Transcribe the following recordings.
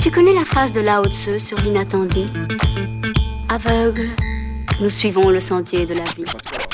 Tu connais la phrase de Lao Tse sur l'inattendu? Aveugle, nous suivons le sentier de la vie.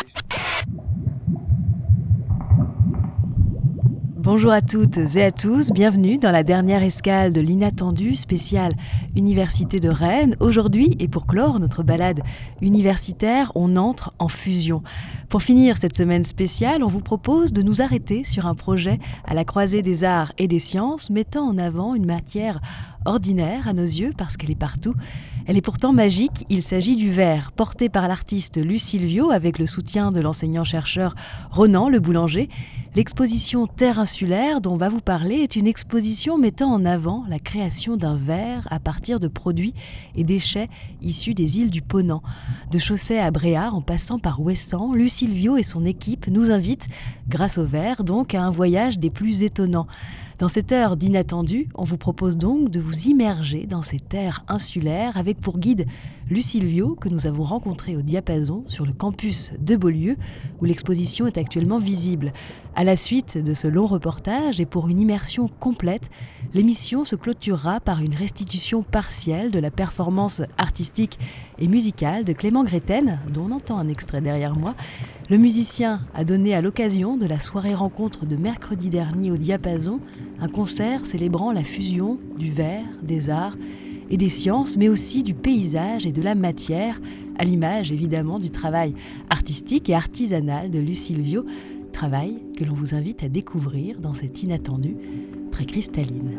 Bonjour à toutes et à tous, bienvenue dans la dernière escale de l'inattendu spéciale Université de Rennes. Aujourd'hui, et pour clore notre balade universitaire, on entre en fusion. Pour finir cette semaine spéciale, on vous propose de nous arrêter sur un projet à la croisée des arts et des sciences, mettant en avant une matière ordinaire à nos yeux parce qu'elle est partout. Elle est pourtant magique, il s'agit du verre, porté par l'artiste Lucille Viaud avec le soutien de l'enseignant-chercheur Ronan Le Boulanger. L'exposition Terre insulaire dont on va vous parler est une exposition mettant en avant la création d'un verre à partir de produits et déchets issus des îles du Ponant. De Chausset à Bréhat, en passant par Ouessant, Lucille Viaud et son équipe nous invitent, grâce au verre donc, à un voyage des plus étonnants. Dans cette heure d'inattendu, on vous propose donc de vous immerger dans ces terres insulaires avec pour guide Lucille Viaud que nous avons rencontrée au Diapason sur le campus de Beaulieu où l'exposition est actuellement visible. À la suite de ce long reportage et pour une immersion complète, l'émission se clôturera par une restitution partielle de la performance artistique et musicale de Clément Gréten, dont on entend un extrait derrière moi. Le musicien a donné à l'occasion de la soirée rencontre de mercredi dernier au Diapason un concert célébrant la fusion du verre, des arts et des sciences, mais aussi du paysage et de la matière, à l'image évidemment du travail artistique et artisanal de Lucille Viaud, travail que l'on vous invite à découvrir dans cet inattendu très cristalline.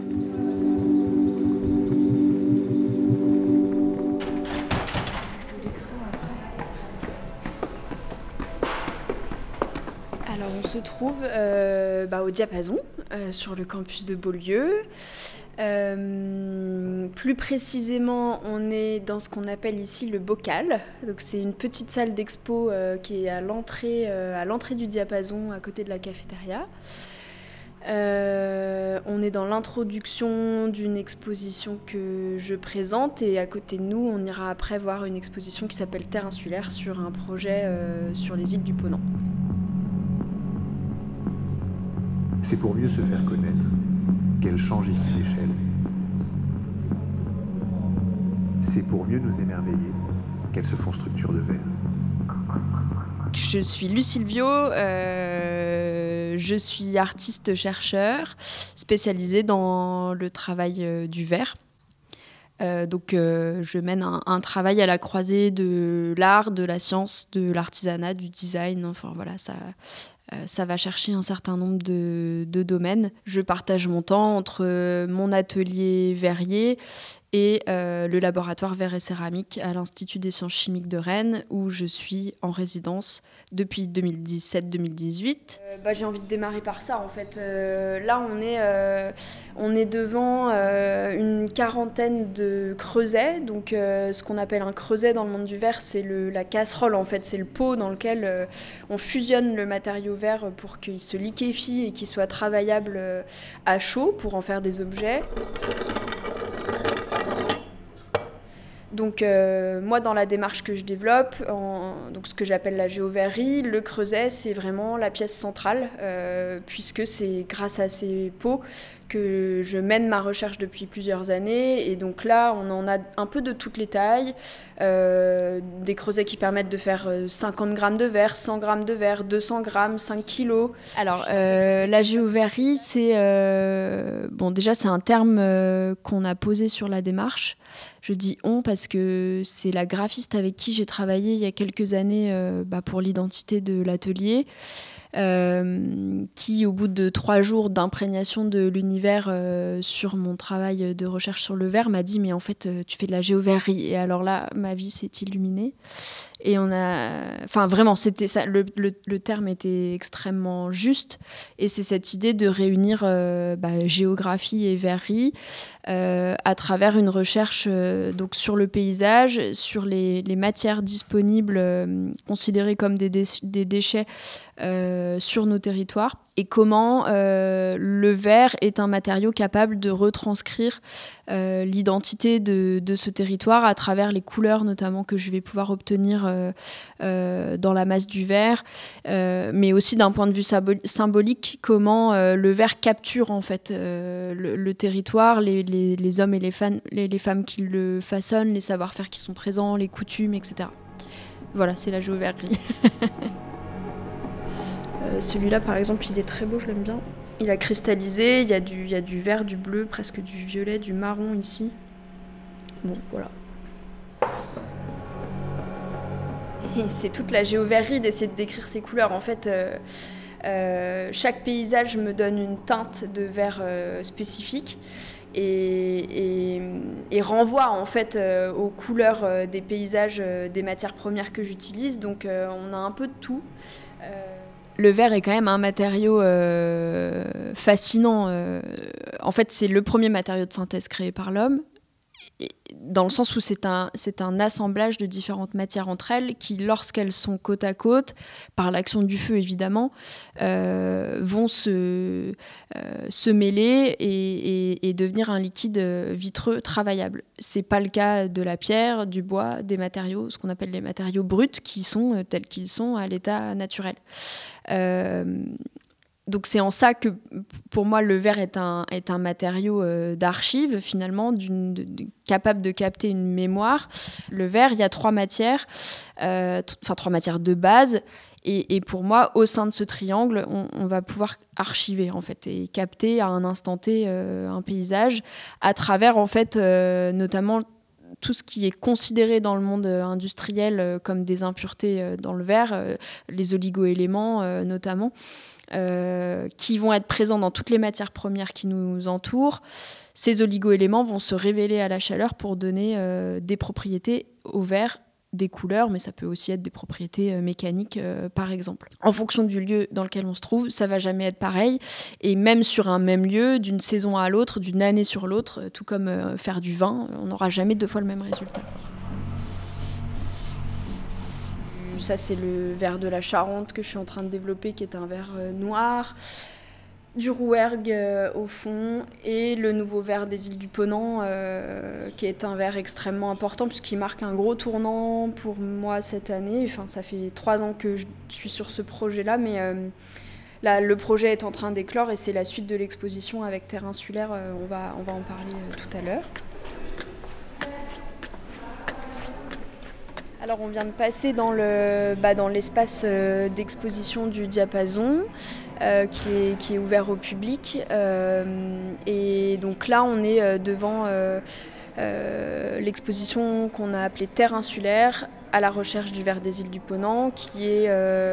Alors on se trouve au Diapason, sur le campus de Beaulieu. Plus précisément, on est dans ce qu'on appelle ici le bocal. Donc c'est une petite salle d'expo qui est à l'entrée du Diapason, à côté de la cafétéria. On est dans l'introduction d'une exposition que je présente et à côté de nous, on ira après voir une exposition qui s'appelle Terre insulaire sur un projet sur les îles du Ponant. C'est pour mieux se faire connaître qu'elle change ici d'échelle. C'est pour mieux nous émerveiller qu'elles se font structure de verre. Je suis Lucille Viaud, je suis artiste-chercheur spécialisée dans le travail du verre. Je mène un travail à la croisée de l'art, de la science, de l'artisanat, du design. Enfin voilà, ça va chercher un certain nombre de domaines. Je partage mon temps entre mon atelier verrier et le laboratoire verre et céramique à l'Institut des sciences chimiques de Rennes, où je suis en résidence depuis 2017-2018. J'ai envie de démarrer par ça, en fait. Là, on est devant une quarantaine de creusets. Donc, ce qu'on appelle un creuset dans le monde du verre, c'est la casserole, en fait. C'est le pot dans lequel on fusionne le matériau verre pour qu'il se liquéfie et qu'il soit travaillable à chaud pour en faire des objets. Donc moi, dans la démarche que je développe, donc ce que j'appelle la géoverrie, le creuset, c'est vraiment la pièce centrale, puisque c'est grâce à ces pots que je mène ma recherche depuis plusieurs années. Et donc là, on en a un peu de toutes les tailles, des creusets qui permettent de faire 50 grammes de verre, 100 grammes de verre, 200 grammes, 5 kilos. Alors, la géoverrie, déjà, c'est un terme qu'on a posé sur la démarche. Je dis « on » parce que c'est la graphiste avec qui j'ai travaillé il y a quelques années pour l'identité de l'atelier, qui, au bout de 3 jours d'imprégnation de l'univers sur mon travail de recherche sur le verre, m'a dit « mais en fait, tu fais de la géoverrie ». Et alors là, ma vie s'est illuminée. Et vraiment, c'était ça, le terme était extrêmement juste. Et c'est cette idée de réunir géographie et verrerie à travers une recherche donc sur le paysage, sur les matières disponibles considérées comme des déchets sur nos territoires, et comment le verre est un matériau capable de retranscrire l'identité de ce territoire à travers les couleurs notamment que je vais pouvoir obtenir dans la masse du verre, mais aussi d'un point de vue symbolique, comment le verre capture en fait le territoire, les hommes et les femmes qui le façonnent, les savoir-faire qui sont présents, les coutumes, etc. Voilà, c'est la géoverrerie. Celui-là, par exemple, il est très beau, je l'aime bien. Il a cristallisé, il y a du vert, du bleu, presque du violet, du marron ici. Bon, voilà. Et c'est toute la géoverrerie d'essayer de décrire ces couleurs. En fait, chaque paysage me donne une teinte de vert spécifique et renvoie en fait aux couleurs des paysages, des matières premières que j'utilise. Donc on a un peu de tout. Le verre est quand même un matériau fascinant. En fait, c'est le premier matériau de synthèse créé par l'homme, dans le sens où c'est un assemblage de différentes matières entre elles qui, lorsqu'elles sont côte à côte, par l'action du feu évidemment, vont se mêler et devenir un liquide vitreux travaillable. C'est pas le cas de la pierre, du bois, des matériaux, ce qu'on appelle les matériaux bruts, qui sont tels qu'ils sont à l'état naturel. Donc c'est en ça que, pour moi, le verre est un matériau d'archive, finalement, capable de capter une mémoire. Le verre, il y a trois matières de base. Et pour moi, au sein de ce triangle, on va pouvoir archiver, en fait, et capter à un instant T un paysage à travers, en fait, notamment tout ce qui est considéré dans le monde industriel comme des impuretés dans le verre, les oligo-éléments notamment, qui vont être présents dans toutes les matières premières qui nous entourent. Ces oligo-éléments vont se révéler à la chaleur pour donner des propriétés au verre, des couleurs, mais ça peut aussi être des propriétés mécaniques, par exemple. En fonction du lieu dans lequel on se trouve, ça va jamais être pareil. Et même sur un même lieu, d'une saison à l'autre, d'une année sur l'autre, tout comme faire du vin, on n'aura jamais deux fois le même résultat. Ça, c'est le verre de la Charente que je suis en train de développer, qui est un verre noir. Du Rouergue au fond, et le nouveau verre des îles du Ponant, qui est un verre extrêmement important puisqu'il marque un gros tournant pour moi cette année. Enfin, ça fait 3 ans que je suis sur ce projet-là, mais là, le projet est en train d'éclore et c'est la suite de l'exposition avec Terre Insulaire. On va en parler tout à l'heure. Alors on vient de passer dans l'espace d'exposition du Diapason, qui est ouvert au public. Et donc là, on est devant l'exposition qu'on a appelée Terre Insulaire, à la recherche du verre des îles du Ponant, qui est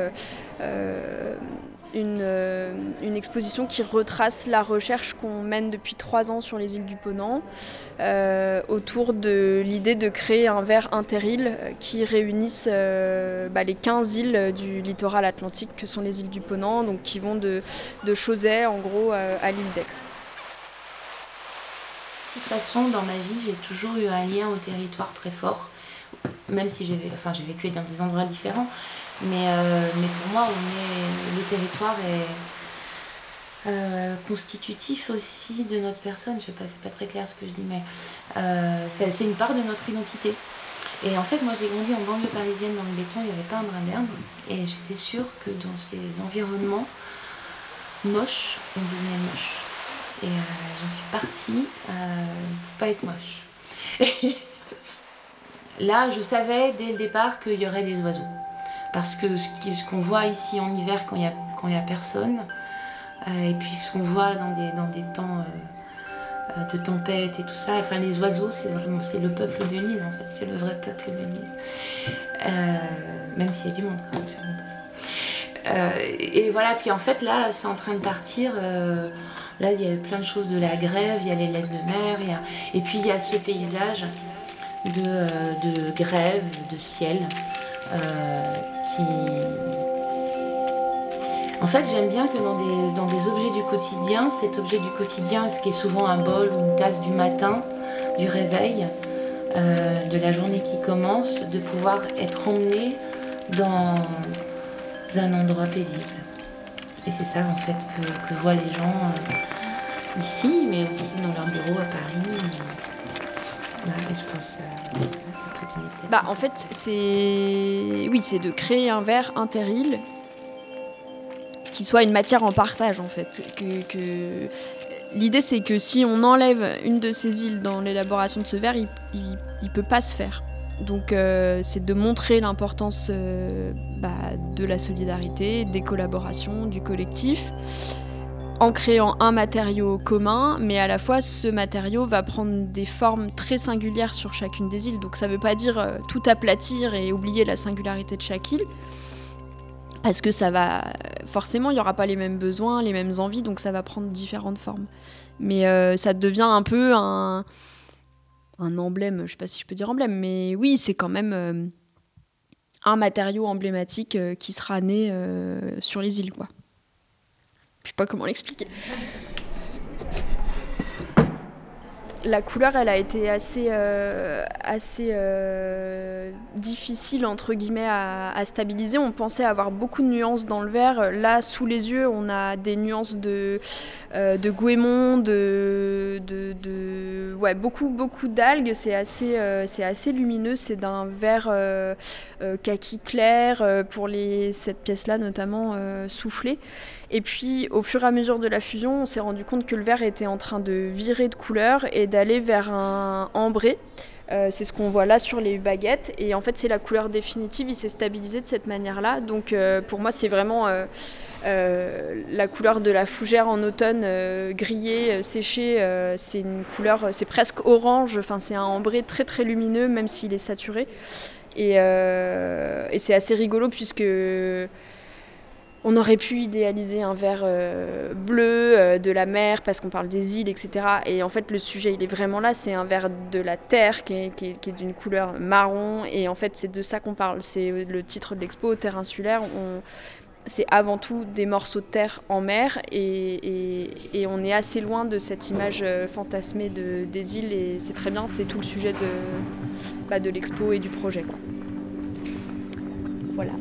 une exposition qui retrace la recherche qu'on mène depuis 3 ans sur les îles du Ponant, autour de l'idée de créer un verre interile qui réunisse les 15 îles du littoral atlantique que sont les îles du Ponant, donc qui vont de Chausey en gros à l'île d'Aix. De toute façon, dans ma vie, j'ai toujours eu un lien au territoire très fort, même si j'ai vécu dans des endroits différents. Mais pour moi, le territoire est constitutif aussi de notre personne. Je sais pas, c'est pas très clair ce que je dis, mais c'est une part de notre identité. Et en fait, moi, j'ai grandi en banlieue parisienne, dans le béton, il n'y avait pas un brin d'herbe. Et j'étais sûre que dans ces environnements moches, on devenait moche. Et j'en suis partie pour pas être moche. Là, je savais dès le départ qu'il y aurait des oiseaux. Parce que ce qu'on voit ici en hiver quand il y a personne, et puis ce qu'on voit dans des temps de tempête et tout ça, enfin les oiseaux, c'est le peuple de l'île en fait, c'est le vrai peuple de l'île. Même s'il y a du monde quand même, j'ai remonté ça. Et voilà, puis en fait là, c'est en train de partir. Là, il y a plein de choses de la grève, il y a les laisses de mer, et puis il y a ce paysage de grève, de ciel. En fait, j'aime bien que dans des objets du quotidien, cet objet du quotidien, ce qui est souvent un bol ou une tasse du matin, du réveil, de la journée qui commence, de pouvoir être emmené dans un endroit paisible. Et c'est ça en fait que voient les gens ici, mais aussi dans leur bureau à Paris. Je pense que c'est toute une étape. Bah, en fait, c'est de créer un verre interil qui soit une matière en partage, en fait. L'idée, c'est que si on enlève une de ces îles dans l'élaboration de ce verre, il peut pas se faire. Donc, c'est de montrer l'importance de la solidarité, des collaborations, du collectif, en créant un matériau commun, mais à la fois, ce matériau va prendre des formes très singulières sur chacune des îles. Donc, ça veut pas dire tout aplatir et oublier la singularité de chaque île, parce que ça va... Forcément, il n'y aura pas les mêmes besoins, les mêmes envies, donc ça va prendre différentes formes. Mais ça devient un peu un emblème, je ne sais pas si je peux dire emblème, mais oui, c'est quand même un matériau emblématique qui sera né sur les îles, quoi. Je ne sais pas comment l'expliquer. La couleur, elle a été assez difficile, entre guillemets, à stabiliser. On pensait avoir beaucoup de nuances dans le verre. Là, sous les yeux, on a des nuances de goémon, beaucoup d'algues. C'est assez lumineux. C'est d'un vert kaki clair, pour cette pièce-là notamment soufflée. Et puis, au fur et à mesure de la fusion, on s'est rendu compte que le verre était en train de virer de couleur et d'aller vers un ambré. C'est ce qu'on voit là sur les baguettes. Et en fait, c'est la couleur définitive. Il s'est stabilisé de cette manière-là. Donc, pour moi, c'est vraiment la couleur de la fougère en automne, grillée, séchée. C'est une couleur, c'est presque orange. Enfin, c'est un ambré très, très lumineux, même s'il est saturé. Et c'est assez rigolo puisque... On aurait pu idéaliser un verre bleu de la mer parce qu'on parle des îles, etc. Et en fait, le sujet, il est vraiment là. C'est un verre de la terre qui est d'une couleur marron. Et en fait, c'est de ça qu'on parle. C'est le titre de l'expo, Terre insulaire. C'est avant tout des morceaux de terre en mer. Et on est assez loin de cette image fantasmée des îles. Et c'est très bien, c'est tout le sujet de l'expo et du projet, quoi. Voilà.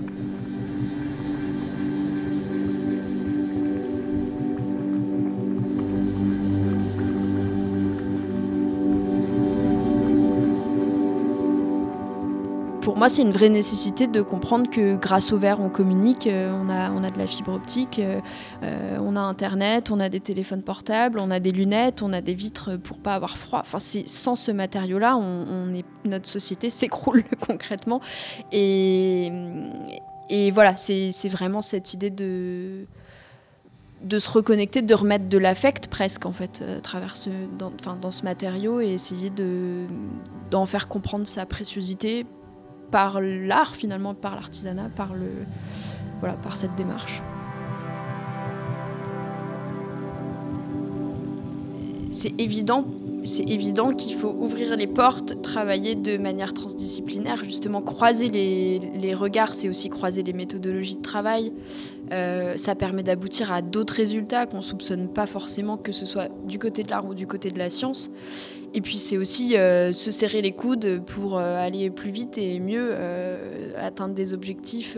Pour moi, c'est une vraie nécessité de comprendre que grâce au verre, on communique, on a de la fibre optique, on a Internet, on a des téléphones portables, on a des lunettes, on a des vitres pour pas avoir froid. Enfin, sans ce matériau-là, notre société s'écroule concrètement. Et voilà, c'est vraiment cette idée de se reconnecter, de remettre de l'affect presque, en fait, à travers dans ce matériau et essayer d'en faire comprendre sa préciosité par l'art, finalement, par l'artisanat, par cette démarche. C'est évident qu'il faut ouvrir les portes, travailler de manière transdisciplinaire, justement croiser les regards, c'est aussi croiser les méthodologies de travail. Ça permet d'aboutir à d'autres résultats qu'on ne soupçonne pas forcément, que ce soit du côté de l'art ou du côté de la science. Et puis c'est aussi se serrer les coudes pour aller plus vite et mieux, atteindre des objectifs.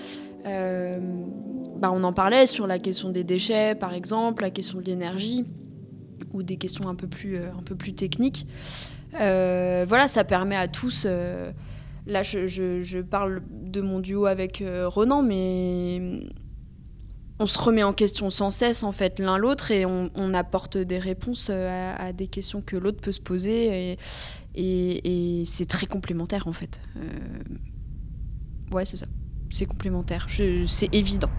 On en parlait sur la question des déchets, par exemple, la question de l'énergie, ou des questions un peu plus techniques. Ça permet à tous... là, je parle de mon duo avec Ronan, mais on se remet en question sans cesse, en fait, l'un l'autre, et on apporte des réponses à des questions que l'autre peut se poser, et c'est très complémentaire, en fait. Ouais, c'est ça. C'est complémentaire. C'est évident.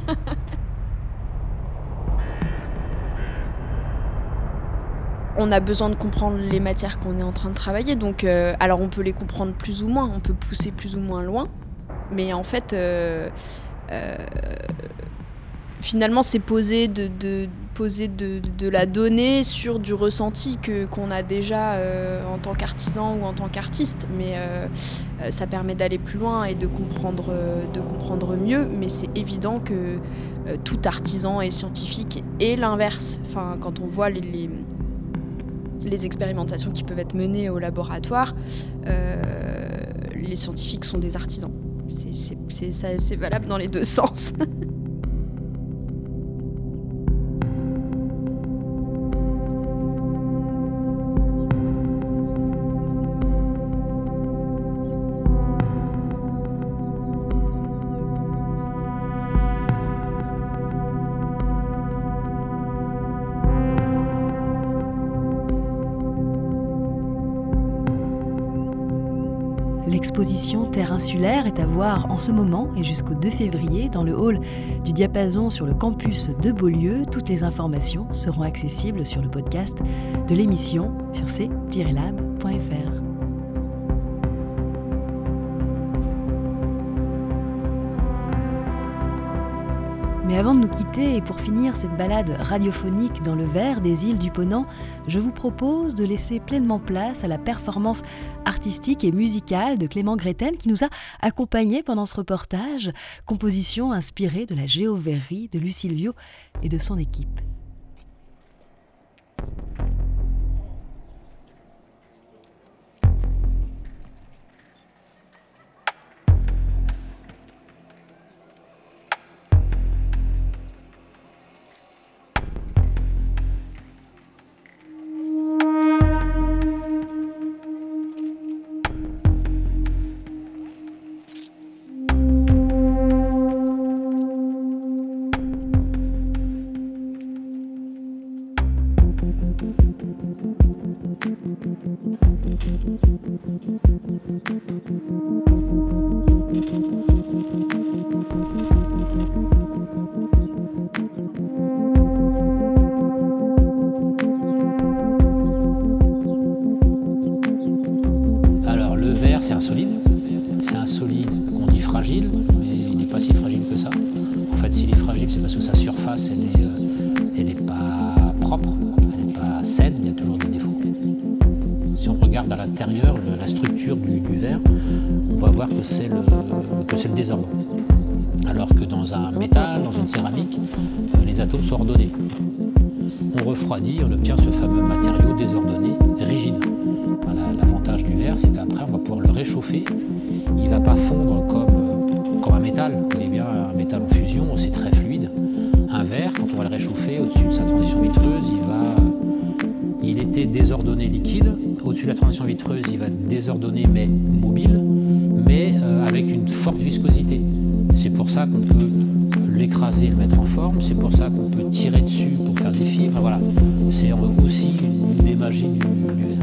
On a besoin de comprendre les matières qu'on est en train de travailler. Donc, alors on peut les comprendre plus ou moins, on peut pousser plus ou moins loin. Mais en fait, finalement, c'est poser de la donnée sur du ressenti qu'on a déjà en tant qu'artisan ou en tant qu'artiste. Mais ça permet d'aller plus loin et de comprendre mieux. Mais c'est évident que tout artisan est scientifique et l'inverse. Enfin, quand on voit les expérimentations qui peuvent être menées au laboratoire, les scientifiques sont des artisans. C'est valable dans les deux sens. L'exposition Terre insulaire est à voir en ce moment et jusqu'au 2 février dans le hall du Diapason sur le campus de Beaulieu. Toutes les informations seront accessibles sur le podcast de l'émission sur c-lab.fr. Mais avant de nous quitter et pour finir cette balade radiophonique dans le vert des îles du Ponant, je vous propose de laisser pleinement place à la performance artistique et musicale de Clément Gretten qui nous a accompagnés pendant ce reportage, composition inspirée de la Géoverrie de Lucilio et de son équipe. Alors le verre c'est un solide qu'on dit fragile, mais il n'est pas si fragile que ça. En fait s'il est fragile c'est parce que sa surface elle est pas propre, elle n'est pas saine, il y a toujours des défauts. Si on regarde à l'intérieur la structure du verre, on va voir que c'est le désordre. Alors que dans un métal, dans une céramique, les atomes sont ordonnés. On refroidit, on obtient ce fameux matériau désordonné, rigide. Voilà, l'avantage du verre, c'est qu'après on va pouvoir le réchauffer. Il ne va pas fondre comme un métal. Vous voyez bien, un métal en fusion, c'est très fluide. Un verre, quand on va le réchauffer, au-dessus de sa transition vitreuse, il était désordonné liquide. Au-dessus de la transition vitreuse, il va être désordonné mais mobile, mais avec une forte viscosité. C'est pour ça qu'on peut l'écraser et le mettre en forme, c'est pour ça qu'on peut tirer dessus pour faire des fibres. Voilà. C'est aussi une des magies du verre.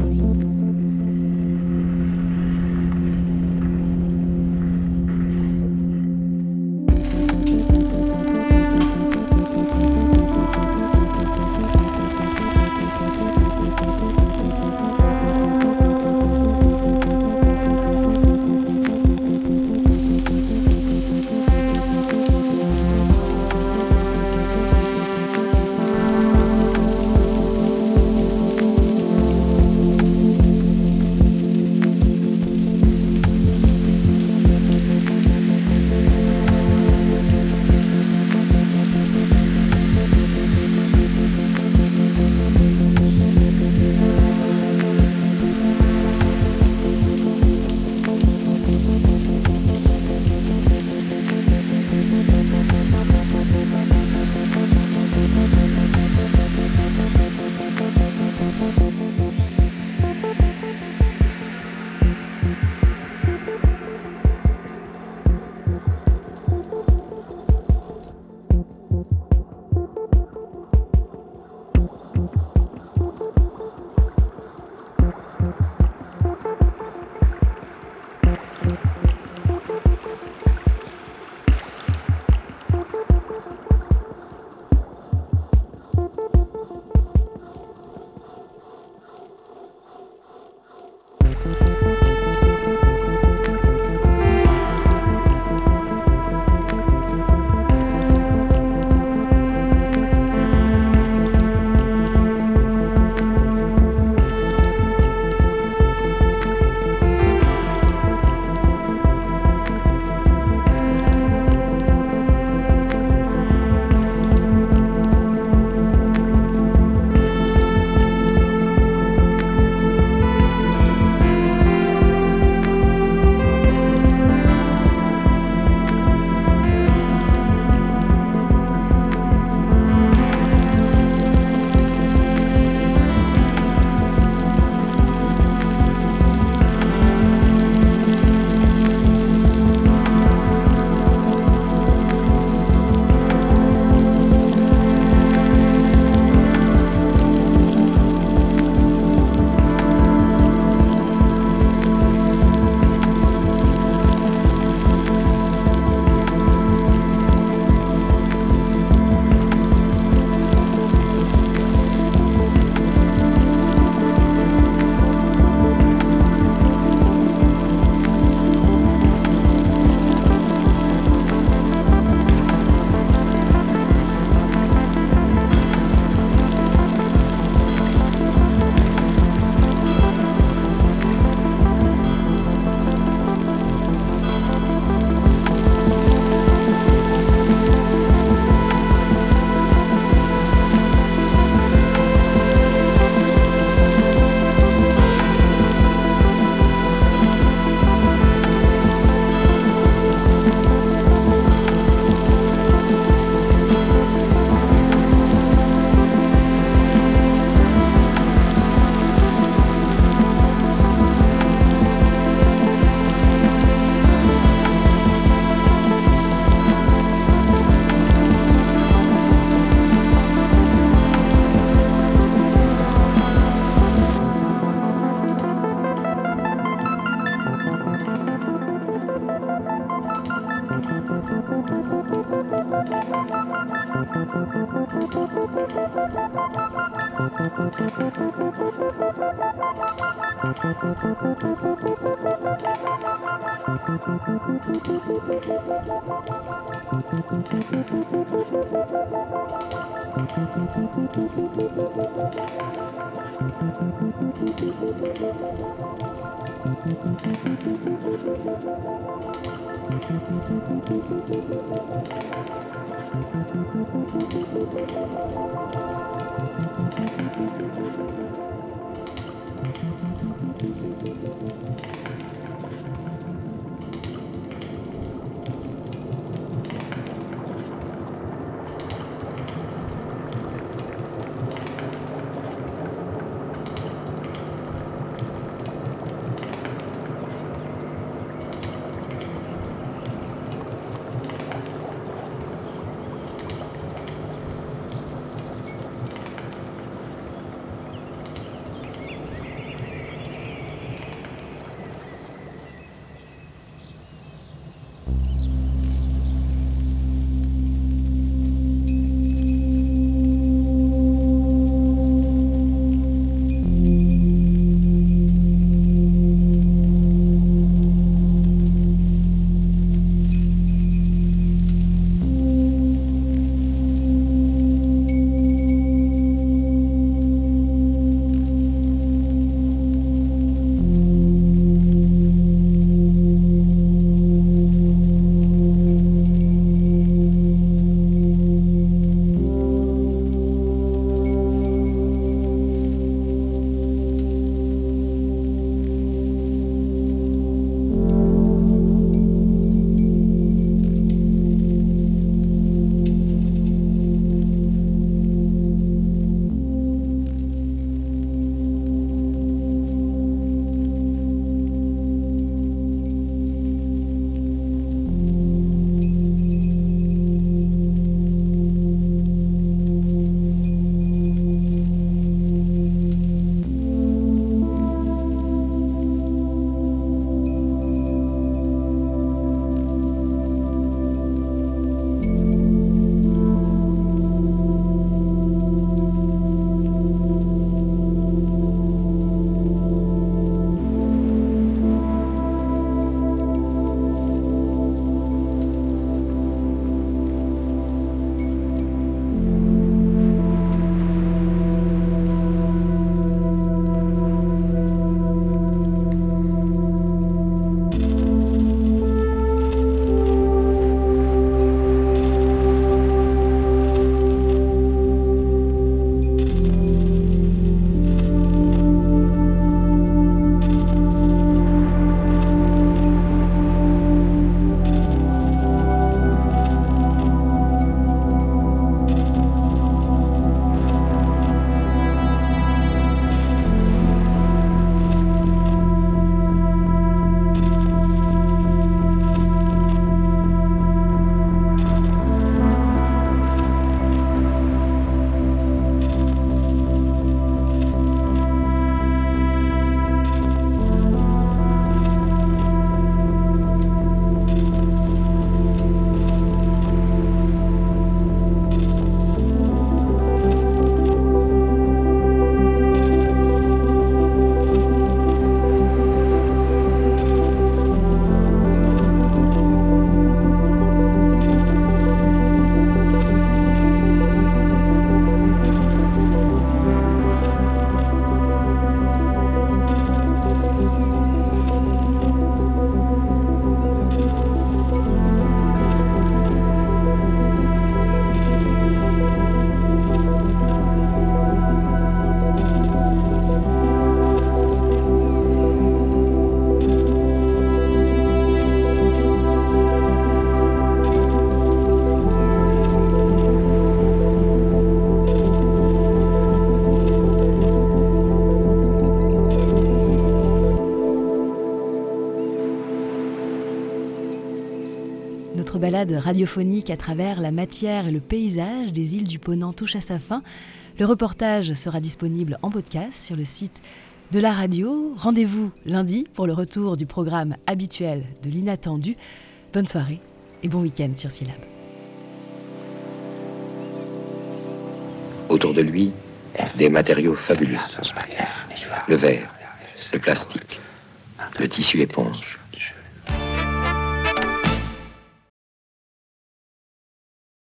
Notre balade radiophonique à travers la matière et le paysage des îles du Ponant touche à sa fin. Le reportage sera disponible en podcast sur le site de la radio. Rendez-vous lundi pour le retour du programme habituel de l'inattendu. Bonne soirée et bon week-end sur Syllab. Autour de lui, des matériaux fabuleux. Le verre, le plastique, le tissu éponge.